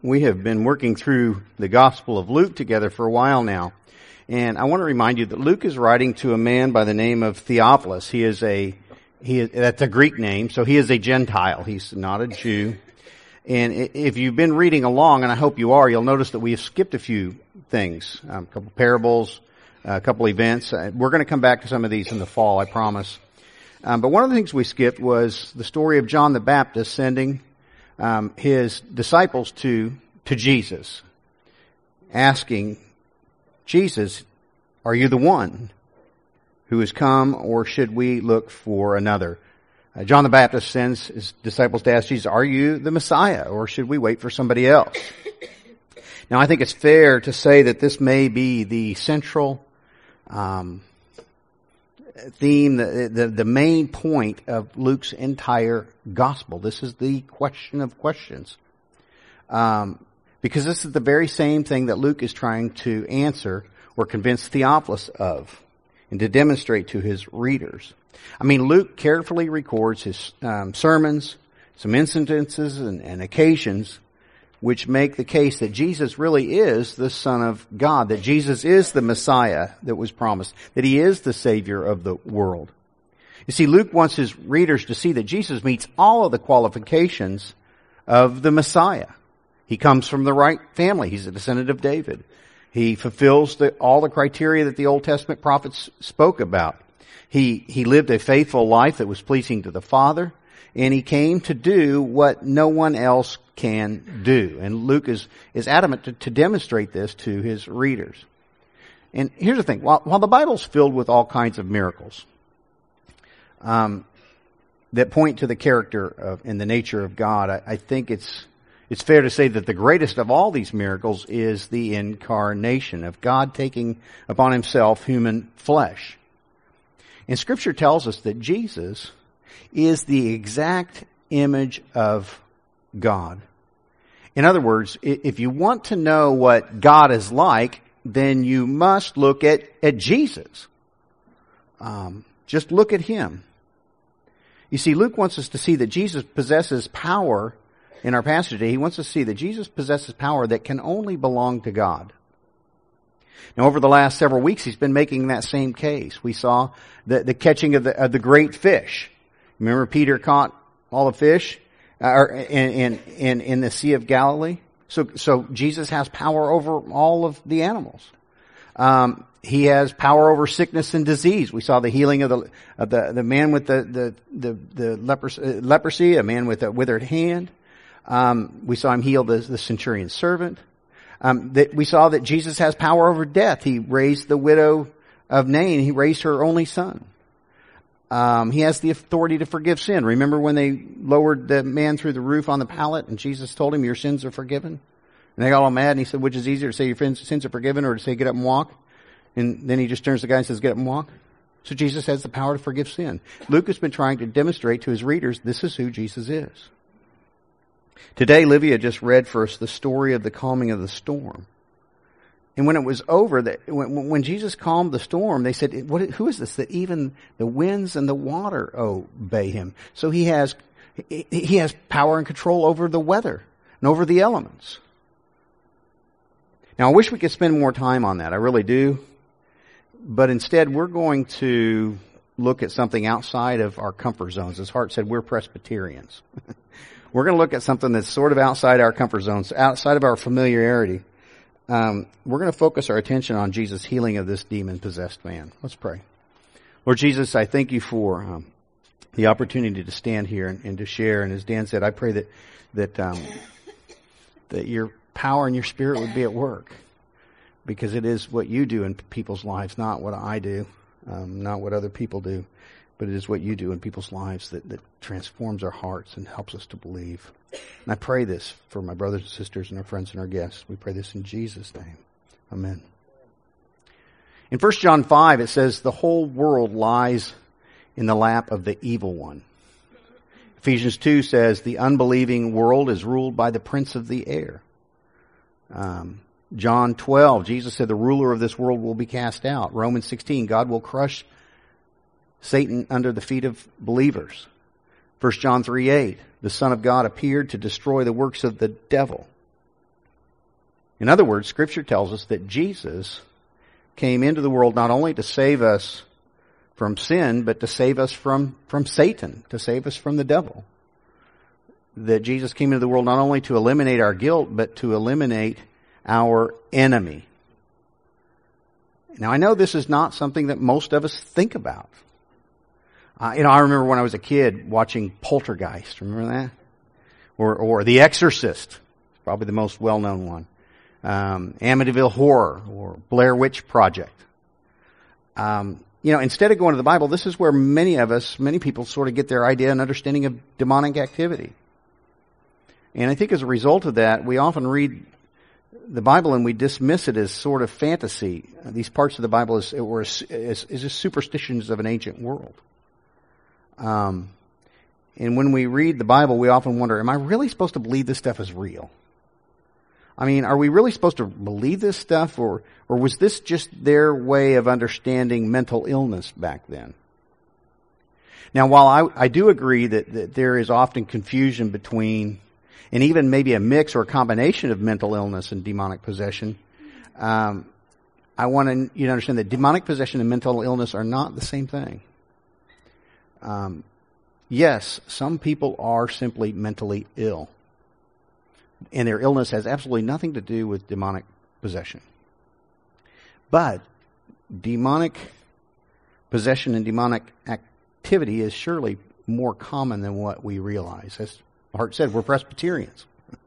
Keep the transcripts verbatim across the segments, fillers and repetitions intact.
We have been working through the Gospel of Luke together for a while now. And I want to remind you that Luke is writing to a man by the name of Theophilus. He is a, he is, that's a Greek name, so he is a Gentile. He's not a Jew. And if you've been reading along, and I hope you are, you'll notice that we have skipped a few things, um, a couple parables, a couple events. Uh, we're going to come back to some of these in the fall, I promise. Um, but one of the things we skipped was the story of John the Baptist sending um, his disciples to to Jesus, asking Jesus, "Are you the one who has come, or should we look for another?" Uh, John the Baptist sends his disciples to ask Jesus, "Are you the Messiah, or should we wait for somebody else?" Now, I think it's fair to say that this may be the central um, theme, the, the the main point of Luke's entire gospel. This is the question of questions, um, because this is the very same thing that Luke is trying to answer or convince Theophilus of, and to demonstrate to his readers. I mean, Luke carefully records his um, sermons, some incidences and, and occasions which make the case that Jesus really is the Son of God, that Jesus is the Messiah that was promised, that He is the Savior of the world. You see, Luke wants his readers to see that Jesus meets all of the qualifications of the Messiah. He comes from the right family. He's a descendant of David. He fulfills the, all the criteria that the Old Testament prophets spoke about. He, he lived a faithful life that was pleasing to the Father, and He came to do what no one else can do. And Luke is, is adamant to, to demonstrate this to his readers. And here's the thing. While, while the Bible's filled with all kinds of miracles, um, that point to the character of, and the nature of God, I, I think it's, it's fair to say that the greatest of all these miracles is the incarnation of God taking upon Himself human flesh. And Scripture tells us that Jesus is the exact image of God. In other words, if you want to know what God is like, then you must look at, at Jesus. Um, just look at Him. You see, Luke wants us to see that Jesus possesses power. In our passage today, he wants us to see that Jesus possesses power that can only belong to God. Now, over the last several weeks, he's been making that same case. We saw the, the catching of the, of the great fish. Remember, Peter caught all the fish uh, in, in, in, in the Sea of Galilee? So, so Jesus has power over all of the animals. Um, he has power over sickness and disease. We saw the healing of the, of the, the man with the, the, the, the leprosy, uh, leprosy, a man with a withered hand. Um, we saw him heal the, the centurion's servant. Um, that we saw that Jesus has power over death. He raised the widow of Nain. He raised her only son. Um, he has the authority to forgive sin. Remember when they lowered the man through the roof on the pallet and Jesus told him, "Your sins are forgiven"? And they got all mad and he said, "Which is easier, to say your sins are forgiven or to say get up and walk?" And then he just turns to the guy and says, "Get up and walk." So Jesus has the power to forgive sin. Luke has been trying to demonstrate to his readers, this is who Jesus is. Today, Livia just read for us the story of the calming of the storm. And when it was over, that when, when Jesus calmed the storm, they said, "What? Who is this that even the winds and the water obey Him?" So He has, He has power and control over the weather and over the elements. Now, I wish we could spend more time on that. I really do. But instead, we're going to look at something outside of our comfort zones. As Hart said, we're Presbyterians. We're going to look at something that's sort of outside our comfort zones, outside of our familiarity. Um, we're going to focus our attention on Jesus' healing of this demon-possessed man. Let's pray. Lord Jesus, I thank You for um, the opportunity to stand here and, and to share. And as Dan said, I pray that that um, that Your power and Your Spirit would be at work, because it is what You do in people's lives, not what I do, um, not what other people do. But it is what You do in people's lives that, that transforms our hearts and helps us to believe. And I pray this for my brothers and sisters and our friends and our guests. We pray this in Jesus' name. Amen. In First John five, it says, "The whole world lies in the lap of the evil one." Ephesians two says, "The unbelieving world is ruled by the prince of the air." Um, John twelve, Jesus said, "The ruler of this world will be cast out." Romans sixteen, God will crush Satan under the feet of believers. First John three eight, "The Son of God appeared to destroy the works of the devil." In other words, Scripture tells us that Jesus came into the world not only to save us from sin, but to save us from, from Satan, to save us from the devil. That Jesus came into the world not only to eliminate our guilt, but to eliminate our enemy. Now, I know this is not something that most of us think about. Uh, you know, I remember when I was a kid watching Poltergeist. Remember that? Or, or The Exorcist, probably the most well-known one. Um, Amityville Horror or Blair Witch Project. Um, you know, instead of going to the Bible, this is where many of us, many people sort of get their idea and understanding of demonic activity. And I think as a result of that, we often read the Bible and we dismiss it as sort of fantasy. These parts of the Bible is, or is, is, is just superstitions of an ancient world. Um, and when we read the Bible, we often wonder, am I really supposed to believe this stuff is real? I mean, are we really supposed to believe this stuff, or, or was this just their way of understanding mental illness back then? Now, while I, I do agree that, that there is often confusion between, and even maybe a mix or a combination of mental illness and demonic possession, um, I want to, you to understand that demonic possession and mental illness are not the same thing. Um, yes, some people are simply mentally ill. And their illness has absolutely nothing to do with demonic possession. But demonic possession and demonic activity is surely more common than what we realize. As Hart said, we're Presbyterians.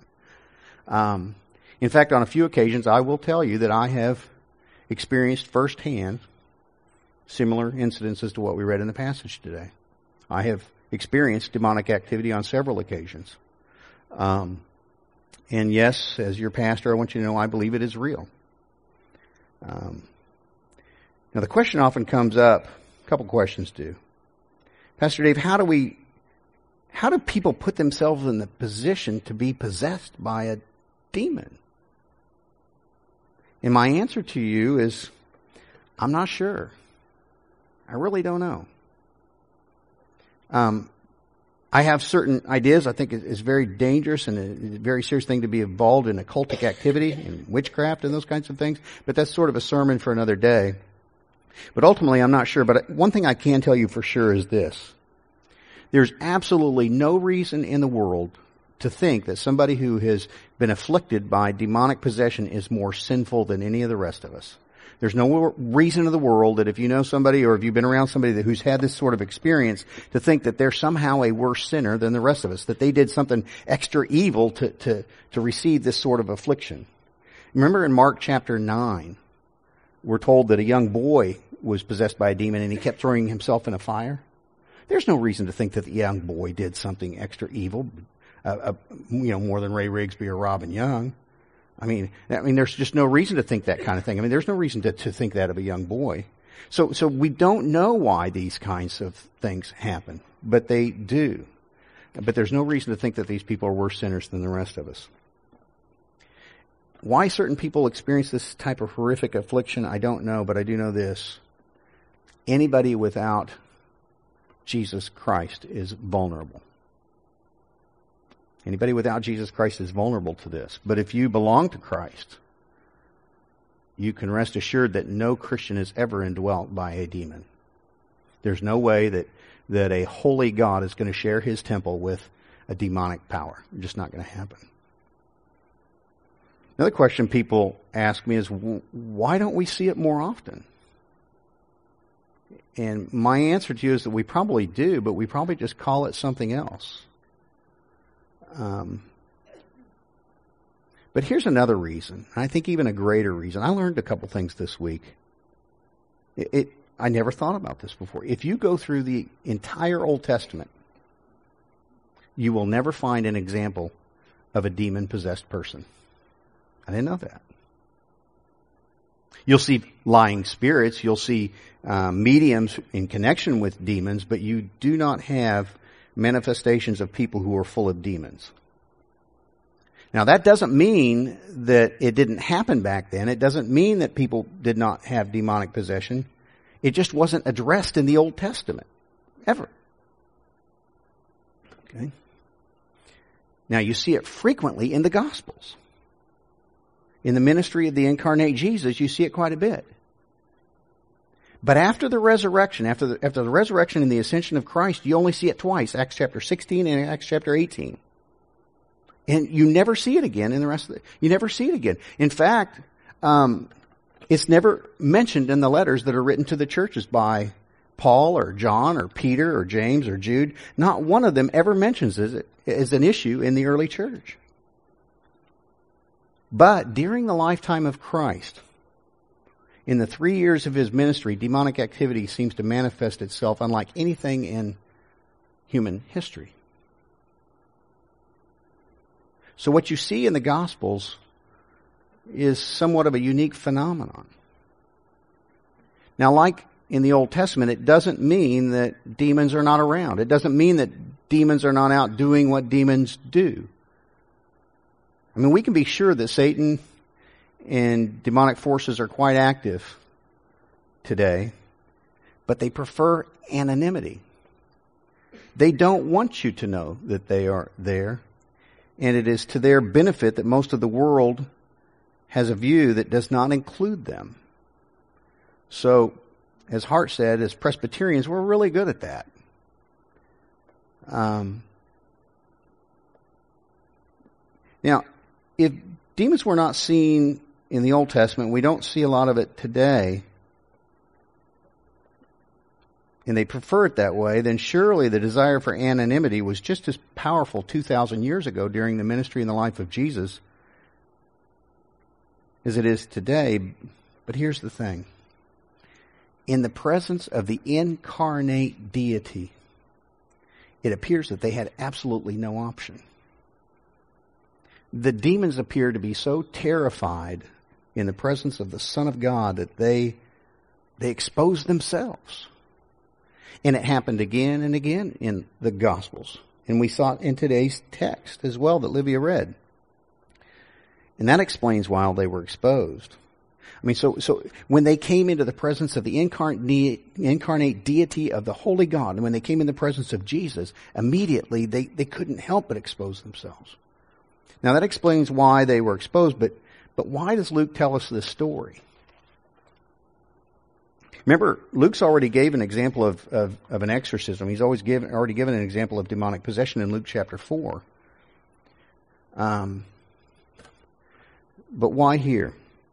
um, in fact, on a few occasions, I will tell you that I have experienced firsthand similar incidences to what we read in the passage today. I have experienced demonic activity on several occasions. Um, And yes, as your pastor, I want you to know I believe it is real. Um, now the question often comes up, a couple questions do. Pastor Dave, how do we, how do people put themselves in the position to be possessed by a demon? And my answer to you is, I'm not sure. I really don't know. Um, I have certain ideas I think is very dangerous and a very serious thing to be involved in occultic activity and witchcraft and those kinds of things. But that's sort of a sermon for another day. But ultimately, I'm not sure. But one thing I can tell you for sure is this. There's absolutely no reason in the world to think that somebody who has been afflicted by demonic possession is more sinful than any of the rest of us. There's no reason in the world that if you know somebody or if you've been around somebody that, who's had this sort of experience to think that they're somehow a worse sinner than the rest of us, that they did something extra evil to, to, to receive this sort of affliction. Remember in Mark chapter nine, we're told that a young boy was possessed by a demon and he kept throwing himself in a fire. There's no reason to think that the young boy did something extra evil, uh, uh, you know, more than Ray Rigsby or Robin Young. I mean, I mean, there's just no reason to think that kind of thing. I mean, there's no reason to, to think that of a young boy. So, so we don't know why these kinds of things happen, but they do. But there's no reason to think that these people are worse sinners than the rest of us. Why certain people experience this type of horrific affliction, I don't know, but I do know this. Anybody without Jesus Christ is vulnerable. Anybody without Jesus Christ is vulnerable to this. But if you belong to Christ, you can rest assured that no Christian is ever indwelt by a demon. There's no way that, that a holy God is going to share his temple with a demonic power. It's just not going to happen. Another question people ask me is, why don't we see it more often? And my answer to you is that we probably do, but we probably just call it something else. Um, but here's another reason. I think even a greater reason. I learned a couple things this week. It, it, I never thought about this before. If you go through the entire Old Testament, you will never find an example of a demon-possessed person. I didn't know that. You'll see lying spirits. You'll see uh, mediums in connection with demons, but you do not have manifestations of people who are full of demons. Now that doesn't mean that it didn't happen back then. It doesn't mean that people did not have demonic possession. It just wasn't addressed in the Old Testament. Ever. Okay. Now you see it frequently in the Gospels. In the ministry of the incarnate Jesus, you see it quite a bit. But after the resurrection, after the, after the resurrection and the ascension of Christ, you only see it twice, Acts chapter sixteen and Acts chapter eighteen. And you never see it again in the rest of the, you never see it again. In fact, um, it's never mentioned in the letters that are written to the churches by Paul or John or Peter or James or Jude. Not one of them ever mentions it as an issue in the early church. But during the lifetime of Christ, in the three years of his ministry, demonic activity seems to manifest itself unlike anything in human history. So what you see in the Gospels is somewhat of a unique phenomenon. Now, like in the Old Testament, it doesn't mean that demons are not around. It doesn't mean that demons are not out doing what demons do. I mean, we can be sure that Satan and demonic forces are quite active today, but they prefer anonymity. They don't want you to know that they are there, and it is to their benefit that most of the world has a view that does not include them. So, as Hart said, as Presbyterians, we're really good at that. Um, now, if demons were not seen in the Old Testament, we don't see a lot of it today, and they prefer it that way, then surely the desire for anonymity was just as powerful two thousand years ago during the ministry and the life of Jesus as it is today. But here's the thing. In the presence of the incarnate deity, it appears that they had absolutely no option. The demons appear to be so terrified in the presence of the Son of God that they they expose themselves. And it happened again and again in the Gospels. And we saw it in today's text as well that Livia read. And that explains why they were exposed. I mean, so so when they came into the presence of the incarnate, incarnate deity of the Holy God, and when they came in the presence of Jesus, immediately they, they couldn't help but expose themselves. Now that explains why they were exposed, but but why does Luke tell us this story? Remember, Luke's already gave an example of, of, of an exorcism. He's always given already given an example of demonic possession in Luke chapter four. Um, but why here?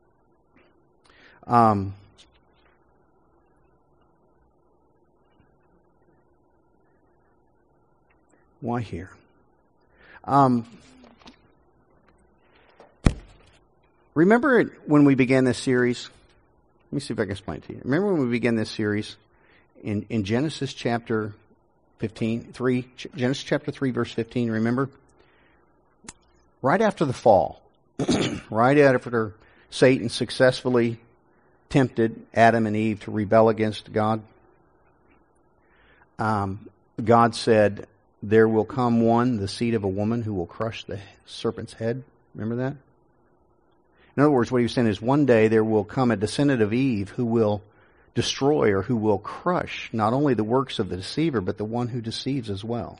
Um, why here? Um, remember when we began this series? Let me see if I can explain it to you. Remember when we began this series in, in Genesis chapter fifteen, three, Genesis chapter three, verse fifteen, remember? Right after the fall, right after Satan successfully tempted Adam and Eve to rebel against God, um, God said, there will come one, the seed of a woman, who will crush the serpent's head. Remember that? In other words, what he was saying is one day there will come a descendant of Eve who will destroy or who will crush not only the works of the deceiver, but the one who deceives as well.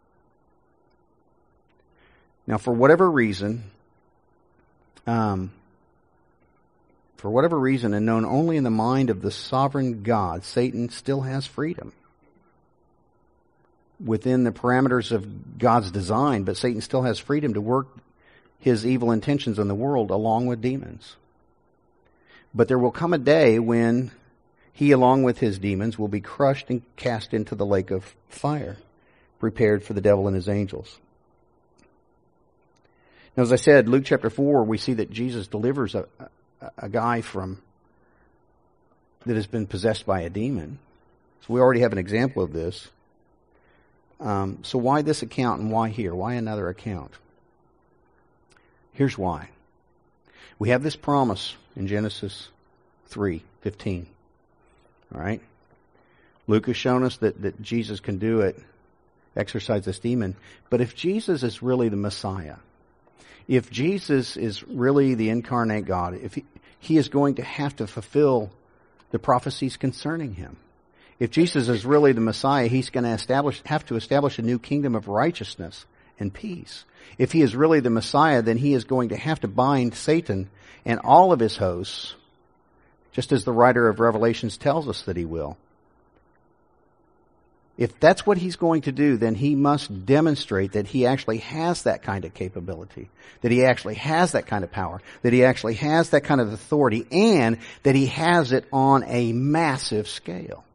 Now, for whatever reason, um, for whatever reason, and known only in the mind of the sovereign God, Satan still has freedom within the parameters of God's design, but Satan still has freedom to work his evil intentions in the world along with demons. But there will come a day when he, along with his demons, will be crushed and cast into the lake of fire, prepared for the devil and his angels. Now, as I said, Luke chapter four, we see that Jesus delivers a, a, a guy from that has been possessed by a demon. So we already have an example of this. Um, so why this account and why here? Why another account? Here's why. We have this promise in Genesis three fifteen. All right? Luke has shown us that, that Jesus can do it, exorcise this demon. But if Jesus is really the Messiah, if Jesus is really the incarnate God, if he, he is going to have to fulfill the prophecies concerning him. If Jesus is really the Messiah, he's going to establish, have to establish a new kingdom of righteousness and peace. If he is really the Messiah, then he is going to have to bind Satan and all of his hosts, just as the writer of Revelations tells us that he will. If that's what he's going to do, then he must demonstrate that he actually has that kind of capability, that he actually has that kind of power, that he actually has that kind of authority, and that he has it on a massive scale.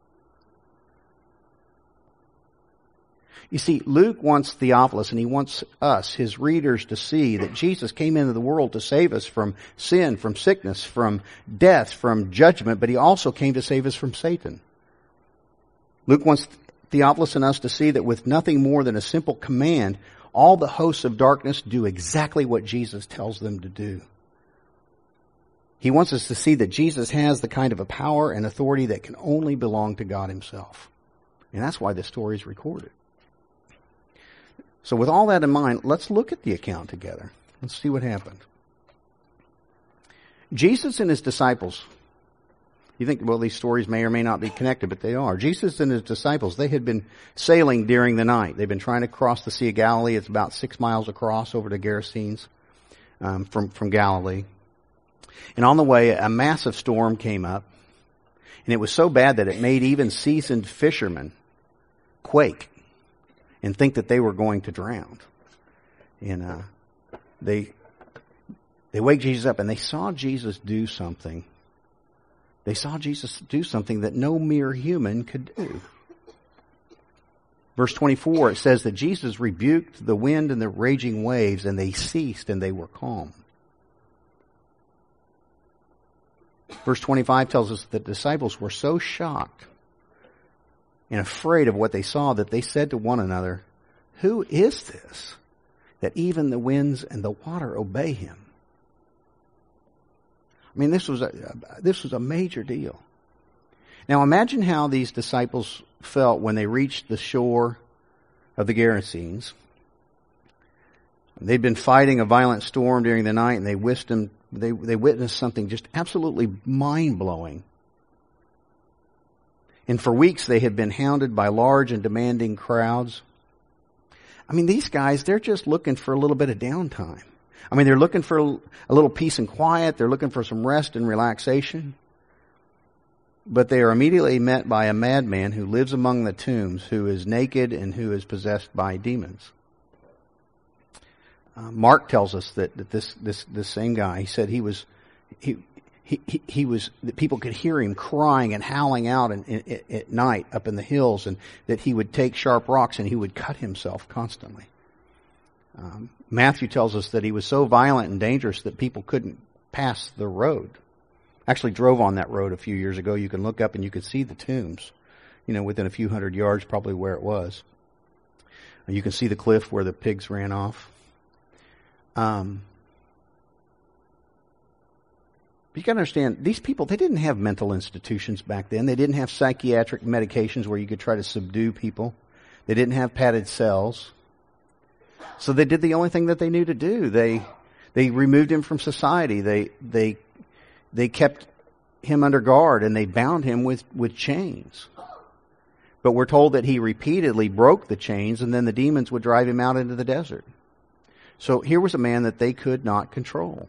You see, Luke wants Theophilus, and he wants us, his readers, to see that Jesus came into the world to save us from sin, from sickness, from death, from judgment, but he also came to save us from Satan. Luke wants Theophilus and us to see that with nothing more than a simple command, all the hosts of darkness do exactly what Jesus tells them to do. He wants us to see that Jesus has the kind of a power and authority that can only belong to God himself. And that's why this story is recorded. So with all that in mind, let's look at the account together. Let's see what happened. Jesus and his disciples, you think, well, these stories may or may not be connected, but they are. Jesus and his disciples, they had been sailing during the night. They've been trying to cross the Sea of Galilee. It's about six miles across over to Gerasenes um, from, from Galilee. And on the way, a massive storm came up. And it was so bad that it made even seasoned fishermen quake and think that they were going to drown. And uh, they they wake Jesus up, and they saw Jesus do something. They saw Jesus do something that no mere human could do. Verse twenty-four, it says that Jesus rebuked the wind and the raging waves, and they ceased and they were calm. Verse twenty-five tells us that the disciples were so shocked and afraid of what they saw that they said to one another, "Who is this, that even the winds and the water obey him?" I mean, this was a, this was a major deal. Now imagine how these disciples felt when they reached the shore of the Gerasenes. They'd been fighting a violent storm during the night, and they witnessed, them, they, they witnessed something just absolutely mind-blowing. And for weeks they had been hounded by large and demanding crowds. I mean, these guys, they're just looking for a little bit of downtime. I mean, they're looking for a little peace and quiet. They're looking for some rest and relaxation. But they are immediately met by a madman who lives among the tombs, who is naked and who is possessed by demons. Uh, Mark tells us that, that this, this, this same guy, he said he was, he, he, he, he was, that people could hear him crying and howling out in, in, at night up in the hills, and that he would take sharp rocks and he would cut himself constantly. Um, Matthew tells us that he was so violent and dangerous that people couldn't pass the road. Actually drove on that road a few years ago. You can look up and you can see the tombs, you know, within a few hundred yards probably where it was. And you can see the cliff where the pigs ran off. Um, but you got to understand, these people, they didn't have mental institutions back then. They didn't have psychiatric medications where you could try to subdue people. They didn't have padded cells. So they did the only thing that they knew to do. They they removed him from society. They they they kept him under guard, and they bound him with, with chains. But we're told that he repeatedly broke the chains, and then the demons would drive him out into the desert. So here was a man that they could not control.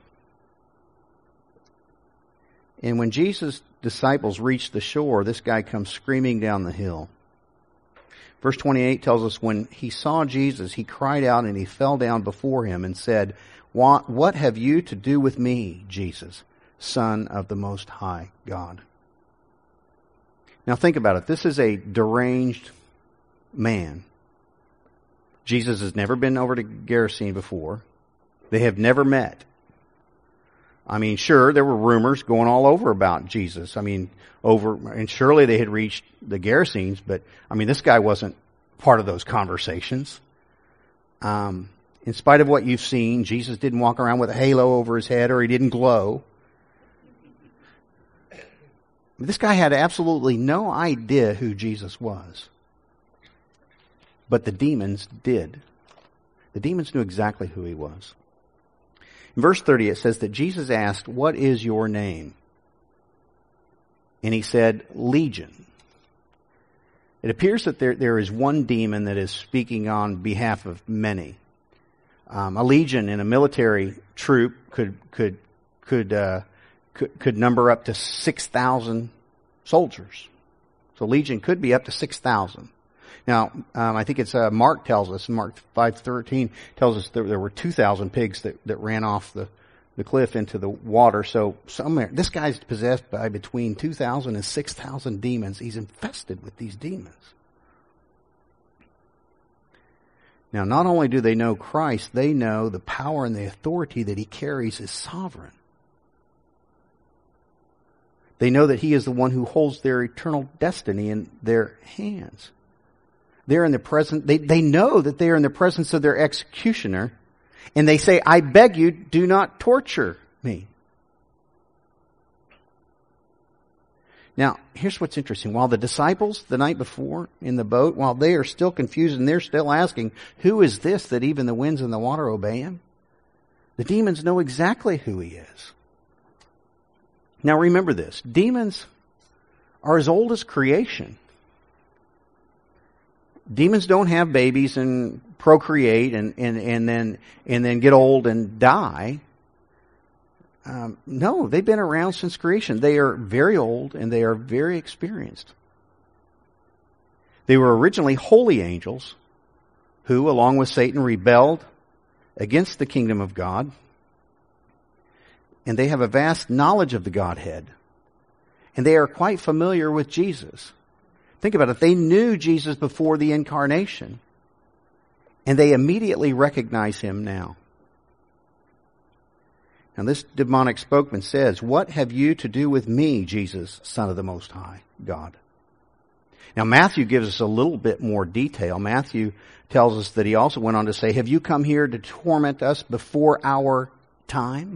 And when Jesus' disciples reached the shore, this guy comes screaming down the hill. Verse twenty-eight tells us when he saw Jesus, he cried out and he fell down before him and said, "What, what have you to do with me, Jesus, Son of the Most High God?" Now think about it. This is a deranged man. Jesus has never been over to Gerasene before. They have never met. I mean, sure, there were rumors going all over about Jesus. I mean, over, and surely they had reached the Gerasenes, but I mean, this guy wasn't part of those conversations. Um, in spite of what you've seen, Jesus didn't walk around with a halo over his head, or he didn't glow. This guy had absolutely no idea who Jesus was. But the demons did. The demons knew exactly who he was. In verse thirty, it says that Jesus asked, "What is your name?" And he said, "Legion." It appears that there, there is one demon that is speaking on behalf of many. Um, a legion in a military troop could could could uh, could, could number up to six thousand soldiers. So legion could be up to six thousand. Now, um, I think it's uh, Mark tells us, Mark five thirteen tells us that there were two thousand pigs that, that ran off the, the cliff into the water. So somewhere, this guy's possessed by between two thousand and six thousand demons. He's infested with these demons. Now, not only do they know Christ, they know the power and the authority that he carries is sovereign. They know that he is the one who holds their eternal destiny in their hands. They're in the presence, they, they know that they are in the presence of their executioner, and they say, I beg you, do not torture me. Now, here's what's interesting. While the disciples, the night before, in the boat, while they are still confused and they're still asking, who is this that even the winds and the water obey him? The demons know exactly who he is. Now remember this. Demons are as old as creation. Demons don't have babies and procreate and, and, and then and then get old and die. Um, no, they've been around since creation. They are very old and they are very experienced. They were originally holy angels who, along with Satan, rebelled against the kingdom of God. And they have a vast knowledge of the Godhead. And they are quite familiar with Jesus. Think about it. They knew Jesus before the incarnation. And they immediately recognize him now. Now this demonic spokesman says, what have you to do with me, Jesus, Son of the Most High God? Now Matthew gives us a little bit more detail. Matthew tells us that he also went on to say, have you come here to torment us before our time?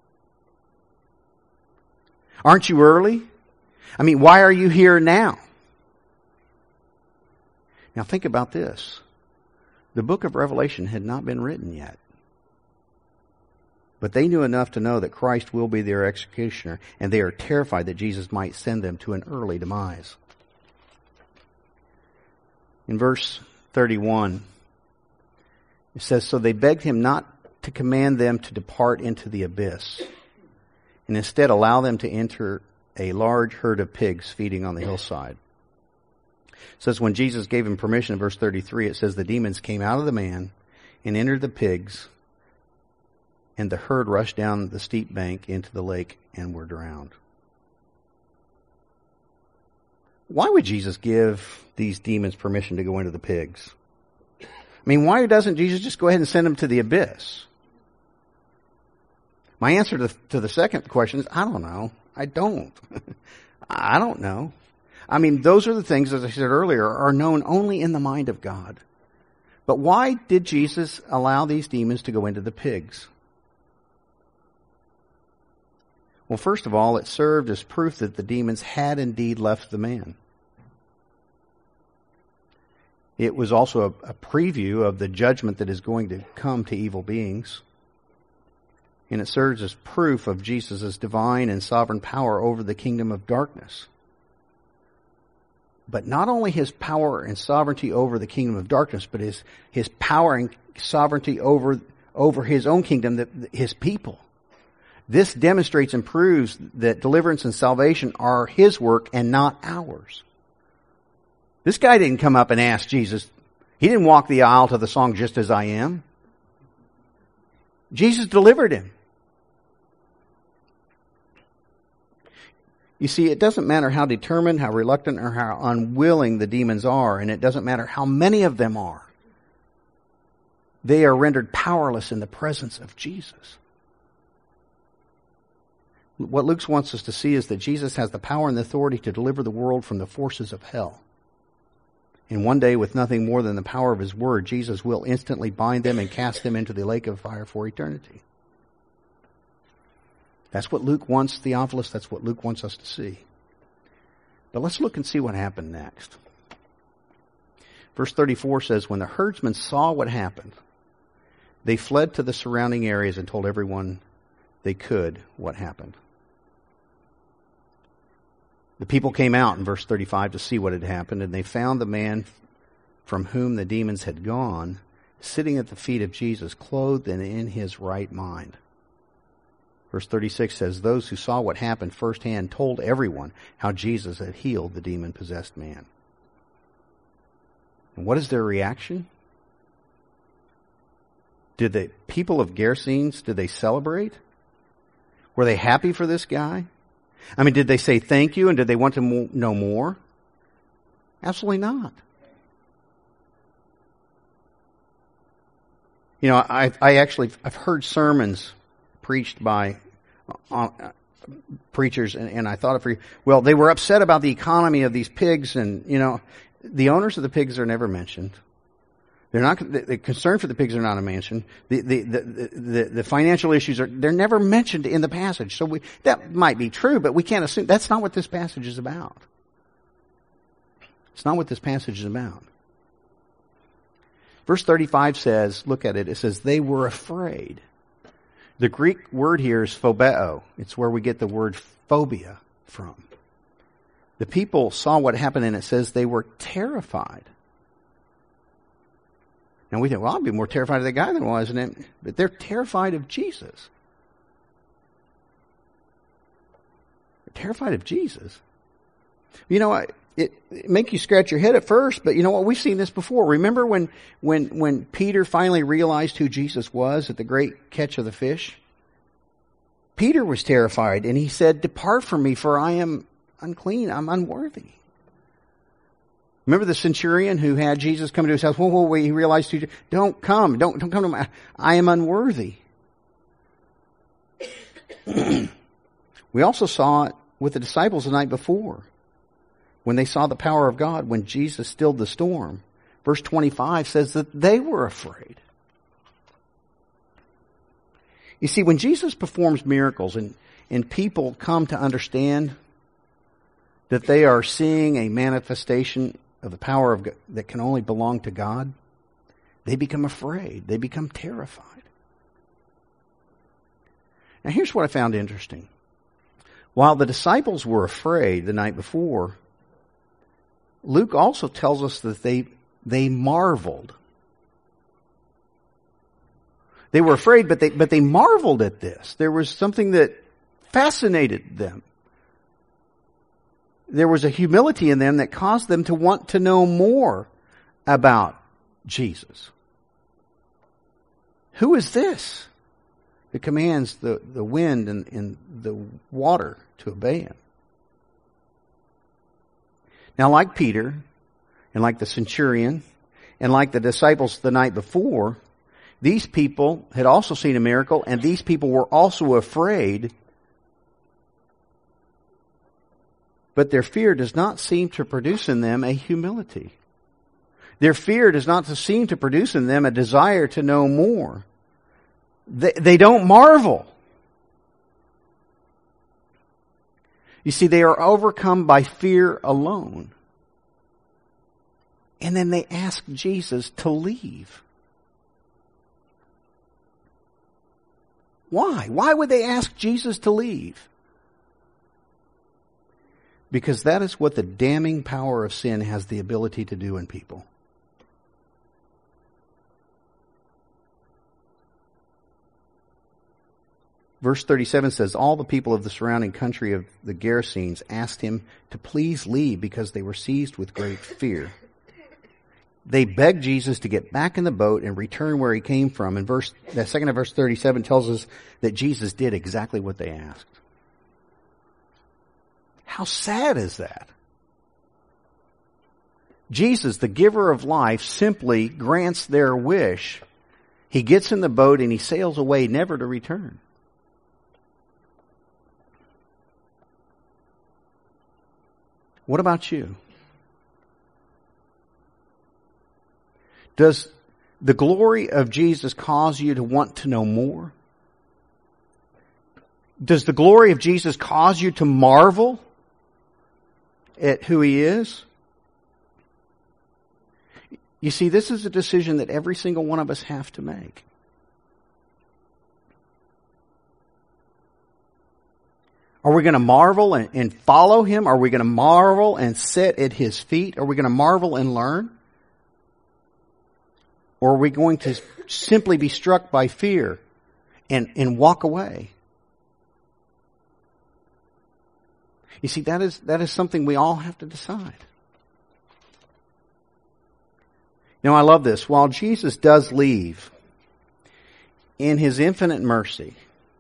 Aren't you early? I mean, why are you here now? Now think about this. The book of Revelation had not been written yet. But they knew enough to know that Christ will be their executioner, and they are terrified that Jesus might send them to an early demise. In verse thirty-one, it says, so they begged him not to command them to depart into the abyss, and instead allow them to enter a large herd of pigs feeding on the hillside. It says when Jesus gave him permission in verse thirty-three, it says the demons came out of the man and entered the pigs, and the herd rushed down the steep bank into the lake and were drowned. Why would Jesus give these demons permission to go into the pigs? I mean, why doesn't Jesus just go ahead and send them to the abyss? My answer to, to the second question is, I don't know. I don't. I don't know. I mean, those are the things, as I said earlier, are known only in the mind of God. But why did Jesus allow these demons to go into the pigs? Well, first of all, it served as proof that the demons had indeed left the man. It was also a, a preview of the judgment that is going to come to evil beings. And it serves as proof of Jesus' divine and sovereign power over the kingdom of darkness. But not only his power and sovereignty over the kingdom of darkness, but his, his power and sovereignty over, over his own kingdom, the, his people. This demonstrates and proves that deliverance and salvation are his work and not ours. This guy didn't come up and ask Jesus. He didn't walk the aisle to the song, Just As I Am. Jesus delivered him. You see, it doesn't matter how determined, how reluctant, or how unwilling the demons are, and it doesn't matter how many of them are. They are rendered powerless in the presence of Jesus. What Luke wants us to see is that Jesus has the power and the authority to deliver the world from the forces of hell. And one day, with nothing more than the power of his word, Jesus will instantly bind them and cast them into the lake of fire for eternity. That's what Luke wants, Theophilus. That's what Luke wants us to see. But let's look and see what happened next. Verse thirty-four says, when the herdsmen saw what happened, they fled to the surrounding areas and told everyone they could what happened. The people came out in verse thirty-five to see what had happened, and they found the man from whom the demons had gone sitting at the feet of Jesus, clothed and in his right mind. Verse thirty-six says, those who saw what happened firsthand told everyone how Jesus had healed the demon-possessed man. And what is their reaction? Did the people of Gerasenes, did they celebrate? Were they happy for this guy? I mean, did they say thank you and did they want to mo- know more? Absolutely not. You know, I, I actually, I've heard sermons preached by uh, preachers, and, and I thought of, well, they were upset about the economy of these pigs, and, you know, the owners of the pigs are never mentioned. They're not, the, the concern for the pigs are not mentioned. The, the, the, the, the financial issues are, they're never mentioned in the passage. So we, that might be true, but we can't assume, that's not what this passage is about. It's not what this passage is about. Verse thirty-five says, look at it, it says, they were afraid. The Greek word here is phobeo. It's where we get the word phobia from. The people saw what happened, and it says they were terrified. Now we think, well, I'd be more terrified of that guy than I was, isn't it? But they're terrified of Jesus. They're terrified of Jesus. You know, it, it make you scratch your head at first, but you know what? We've seen this before. Remember when, when, when Peter finally realized who Jesus was at the great catch of the fish? Peter was terrified, and he said, depart from me, for I am unclean. I'm unworthy. Remember the centurion who had Jesus come to his house? Whoa, whoa, wait, he realized, who, don't come, don't, don't come to my, I am unworthy. We also saw it with the disciples the night before, when they saw the power of God, when Jesus stilled the storm. Verse twenty-five says that they were afraid. You see, when Jesus performs miracles and, and people come to understand that they are seeing a manifestation of the power of God that can only belong to God, they become afraid. They become terrified. Now here's what I found interesting. While the disciples were afraid the night before, Luke also tells us that they, they marveled. They were afraid, but they, but they marveled at this. There was something that fascinated them. There was a humility in them that caused them to want to know more about Jesus. Who is this that commands the, the wind and, and the water to obey him? Now, like Peter, and like the centurion, and like the disciples the night before, these people had also seen a miracle, and these people were also afraid. But their fear does not seem to produce in them a humility. Their fear does not seem to produce in them a desire to know more. They, they don't marvel. You see, they are overcome by fear alone. And then they ask Jesus to leave. Why? Why would they ask Jesus to leave? Because that is what the damning power of sin has the ability to do in people. Verse thirty-seven says, all the people of the surrounding country of the Gerasenes asked him to please leave because they were seized with great fear. They begged Jesus to get back in the boat and return where he came from. And verse, that second of verse thirty-seven tells us that Jesus did exactly what they asked. How sad is that? Jesus, the giver of life, simply grants their wish. He gets in the boat and he sails away, never to return. What about you? Does the glory of Jesus cause you to want to know more? Does the glory of Jesus cause you to marvel at who he is? You see, this is a decision that every single one of us have to make. Are we going to marvel and, and follow him? Are we going to marvel and sit at his feet? Are we going to marvel and learn? Or are we going to simply be struck by fear and, and walk away? You see, that is, that is something we all have to decide. Now, I love this. While Jesus does leave, in his infinite mercy,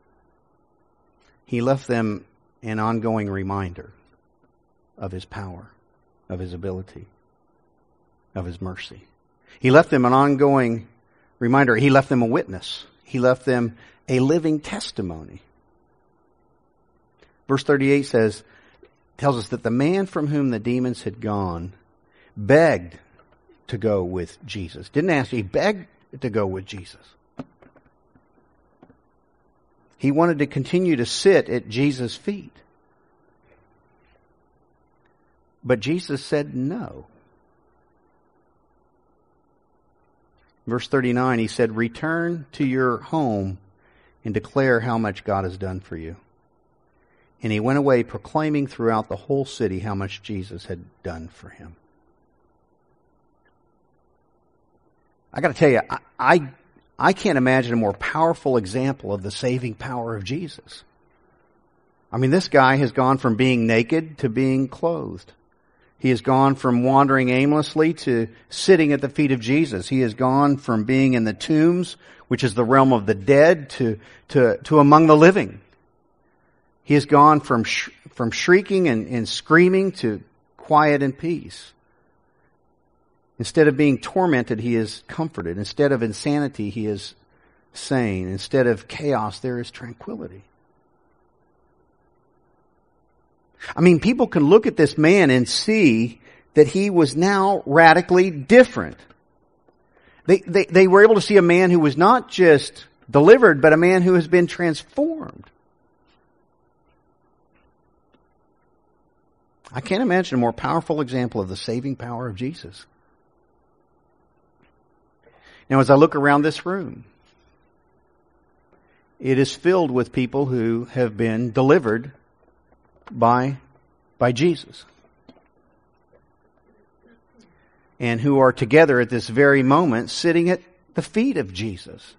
he left them an ongoing reminder of his power, of his ability, of his mercy. He left them an ongoing reminder. He left them a witness. He left them a living testimony. Verse thirty-eight says, tells us that the man from whom the demons had gone begged to go with Jesus. Didn't ask, he begged to go with Jesus. He wanted to continue to sit at Jesus' feet. But Jesus said no. Verse thirty-nine, he said, return to your home and declare how much God has done for you. And he went away proclaiming throughout the whole city how much Jesus had done for him. I got to tell you, I, I I can't imagine a more powerful example of the saving power of Jesus. I mean, this guy has gone from being naked to being clothed. He has gone from wandering aimlessly to sitting at the feet of Jesus. He has gone from being in the tombs, which is the realm of the dead, to to, to among the living. He has gone from sh- from shrieking and, and screaming to quiet and peace. Instead of being tormented, he is comforted. Instead of insanity, he is sane. Instead of chaos, there is tranquility. I mean, people can look at this man and see that he was now radically different. They, they, they were able to see a man who was not just delivered, but a man who has been transformed. I can't imagine a more powerful example of the saving power of Jesus. Now, as I look around this room, it is filled with people who have been delivered by, by Jesus. And who are together at this very moment sitting at the feet of Jesus.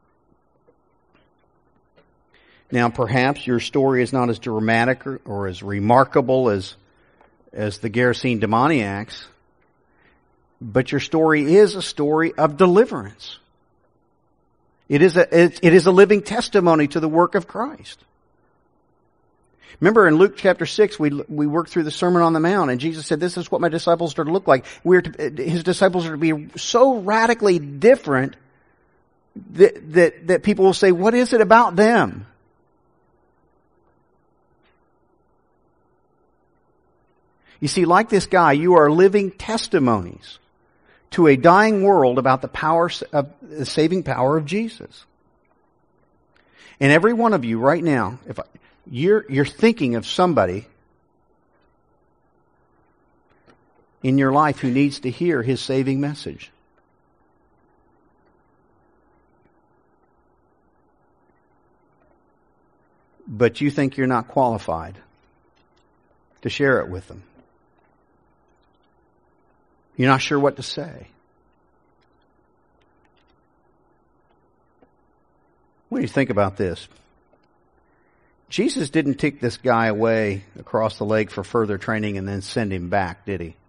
Now, perhaps your story is not as dramatic or, or as remarkable as, as the Gerasene demoniacs. But your story is a story of deliverance. It is a, it, it is a living testimony to the work of Christ. Remember in Luke chapter six, we we worked through the Sermon on the Mount, and Jesus said, this is what my disciples are to look like. We're to, his disciples are to be so radically different that, that, that people will say, what is it about them? You see, like this guy, you are living testimonies to a dying world about the power of the saving power of Jesus. And every one of you right now, if I, you're you're thinking of somebody in your life who needs to hear his saving message. But you think you're not qualified to share it with them. You're not sure what to say. What do you think about this? Jesus didn't take this guy away across the lake for further training and then send him back, did he?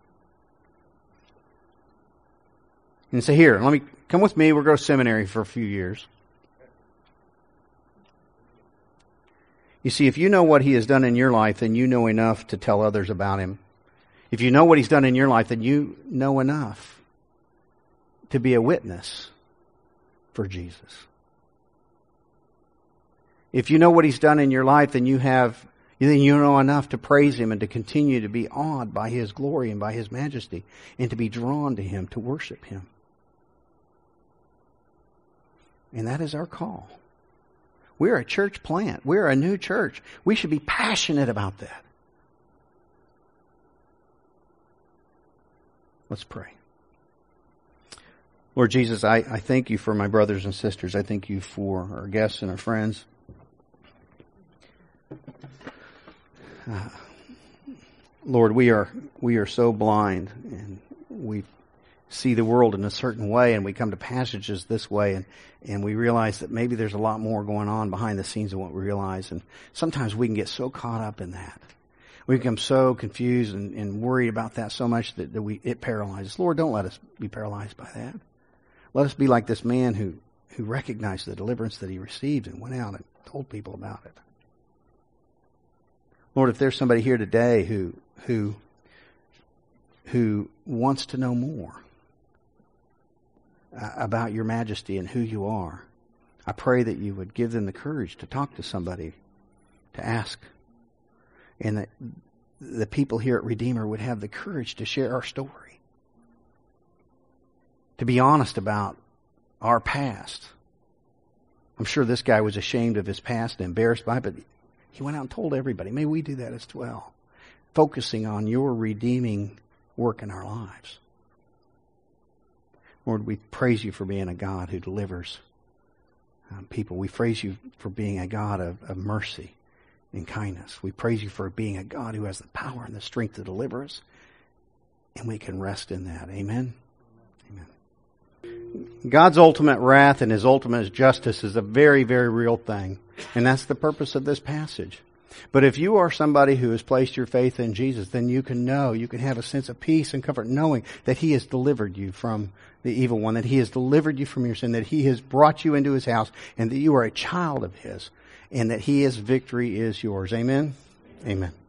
And say, here, let me come with me. We'll go to seminary for a few years. You see, if you know what he has done in your life, then you know enough to tell others about him. If you know what he's done in your life, then you know enough to be a witness for Jesus. If you know what he's done in your life, then you have, then you know enough to praise him and to continue to be awed by his glory and by his majesty and to be drawn to him, to worship him. And that is our call. We're a church plant. We're a new church. We should be passionate about that. Let's pray. Lord Jesus, I, I thank you for my brothers and sisters. I thank you for our guests and our friends. Uh, Lord, we are we are so blind, and we see the world in a certain way, and we come to passages this way, and, and we realize that maybe there's a lot more going on behind the scenes than what we realize. And sometimes we can get so caught up in that. We become so confused and, and worried about that so much that, that we it paralyzes. Lord, don't let us be paralyzed by that. Let us be like this man who, who recognized the deliverance that he received and went out and told people about it. Lord, if there's somebody here today who who who wants to know more uh, about your majesty and who you are, I pray that you would give them the courage to talk to somebody, to ask, and that the people here at Redeemer would have the courage to share our story, to be honest about our past. I'm sure this guy was ashamed of his past and embarrassed by it, but he went out and told everybody. May we do that as well, focusing on your redeeming work in our lives. Lord, we praise you for being a God who delivers um, people. We praise you for being a God of, of mercy and kindness. We praise you for being a God who has the power and the strength to deliver us, and we can rest in that. Amen? Amen. God's ultimate wrath and His ultimate justice is a very, very real thing, and that's the purpose of this passage. But if you are somebody who has placed your faith in Jesus, then you can know, you can have a sense of peace and comfort knowing that He has delivered you from the evil one, that He has delivered you from your sin, that He has brought you into His house, and that you are a child of His, and that His victory is yours. Amen? Amen.